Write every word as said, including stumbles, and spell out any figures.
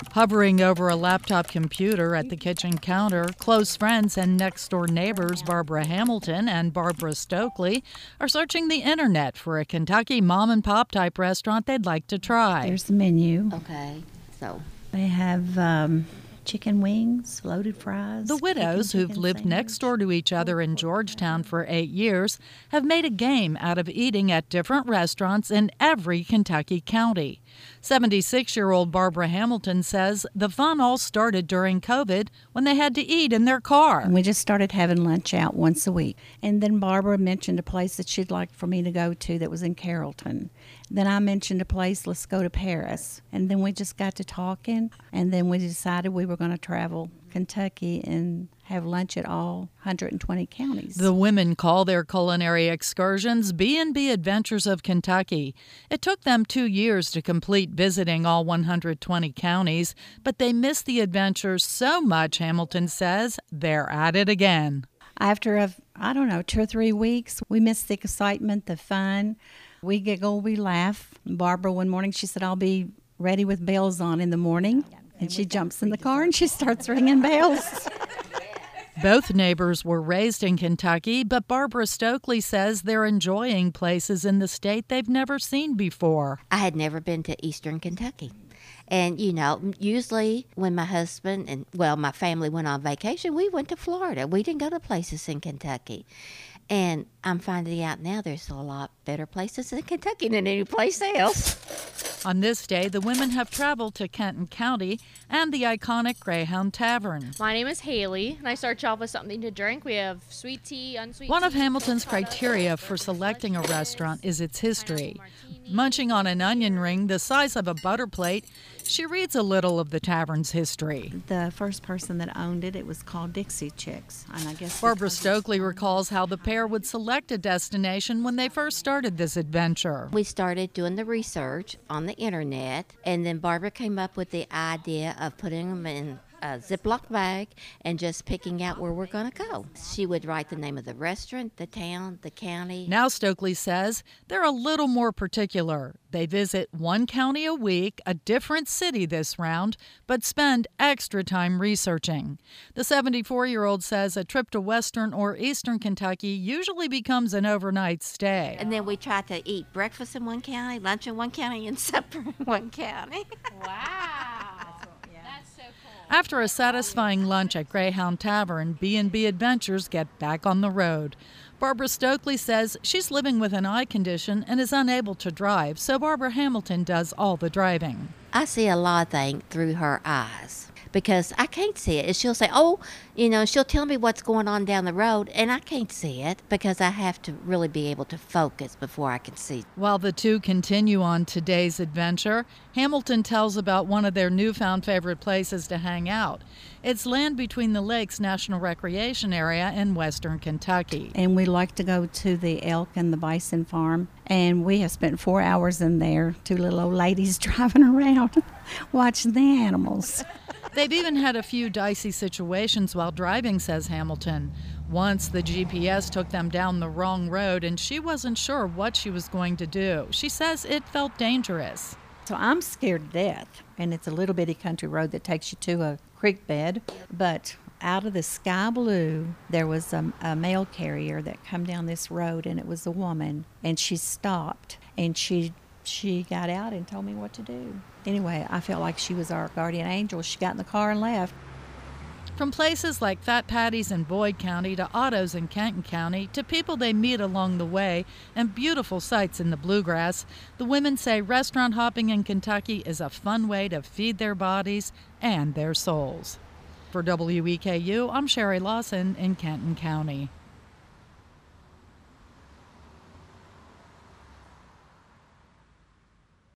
Hovering over a laptop computer at the kitchen counter, close friends and next-door neighbors Barbara Hamilton and Barbara Stokely are searching the internet for a Kentucky mom-and-pop type restaurant they'd like to try. There's the menu. Okay, so They have um, chicken wings, loaded fries. The widows, chicken, who've chicken lived sandwich. next door to each other in Georgetown for eight years, have made a game out of eating at different restaurants in every Kentucky county. seventy-six-year-old Barbara Hamilton says the fun all started during COVID when they had to eat in their car. And we just started having lunch out once a week. And then Barbara mentioned a place that she'd like for me to go to that was in Carrollton. Then I mentioned a place, let's go to Paris. And then we just got to talking, and then we decided we were going to travel Kentucky and have lunch at all one hundred twenty counties. The women call their culinary excursions B and B Adventures of Kentucky. It took them two years to complete visiting all one hundred twenty counties, but they missed the adventures so much, Hamilton says, they're at it again. After, a, I don't know, two or three weeks, we missed the excitement, the fun. We giggle, we laugh. Barbara, one morning, she said, I'll be ready with bells on in the morning. And she jumps in the car and she starts ringing bells. Both neighbors were raised in Kentucky, but Barbara Stokely says they're enjoying places in the state they've never seen before. I had never been to Eastern Kentucky. And, you know, usually when my husband and, well, my family went on vacation, we went to Florida. We didn't go to places in Kentucky. And I'm finding out now there's a lot better places in Kentucky than any place else. On this day, the women have traveled to Kenton County and the iconic Greyhound Tavern. My name is Haley, and I start you off with something to drink. We have sweet tea, unsweet One tea. of Hamilton's criteria for selecting a restaurant is its history. Munching on an onion ring the size of a butter plate, she reads a little of the tavern's history. The first person that owned it, it was called Dixie Chicks. And I guess Barbara because Stokely recalls how the pair would select a destination when they first started this adventure. We started doing the research on the internet, and then Barbara came up with the idea of putting them in a Ziploc bag and just picking out where we're going to go. She would write the name of the restaurant, the town, the county. Now Stokely says they're a little more particular. They visit one county a week, a different city this round, but spend extra time researching. The seventy-four-year-old says a trip to western or eastern Kentucky usually becomes an overnight stay. And then we try to eat breakfast in one county, lunch in one county, and supper in one county. Wow. That's so cool. After a satisfying lunch at Greyhound Tavern, B and B Adventures get back on the road. Barbara Stokely says she's living with an eye condition and is unable to drive, so Barbara Hamilton does all the driving. I see a lot of things through her eyes because I can't see it. And she'll say, oh, you know, she'll tell me what's going on down the road, and I can't see it because I have to really be able to focus before I can see. While the two continue on today's adventure, Hamilton tells about one of their newfound favorite places to hang out. It's Land Between the Lakes National Recreation Area in western Kentucky. And we like to go to the elk and the bison farm. And we have spent four hours in there, two little old ladies driving around, watching the animals. They've even had a few dicey situations while driving, says Hamilton. Once the G P S took them down the wrong road and she wasn't sure what she was going to do. She says it felt dangerous. So I'm scared to death. And it's a little bitty country road that takes you to a creek bed. But out of the sky blue, there was a, a mail carrier that come down this road, and it was a woman. And she stopped, and she she got out and told me what to do. Anyway, I felt like she was our guardian angel. She got in the car and left. From places like Fat Patty's in Boyd County to Otto's in Kenton County to people they meet along the way and beautiful sights in the bluegrass, the women say restaurant hopping in Kentucky is a fun way to feed their bodies and their souls. For W E K U, I'm Sherry Lawson in Kenton County.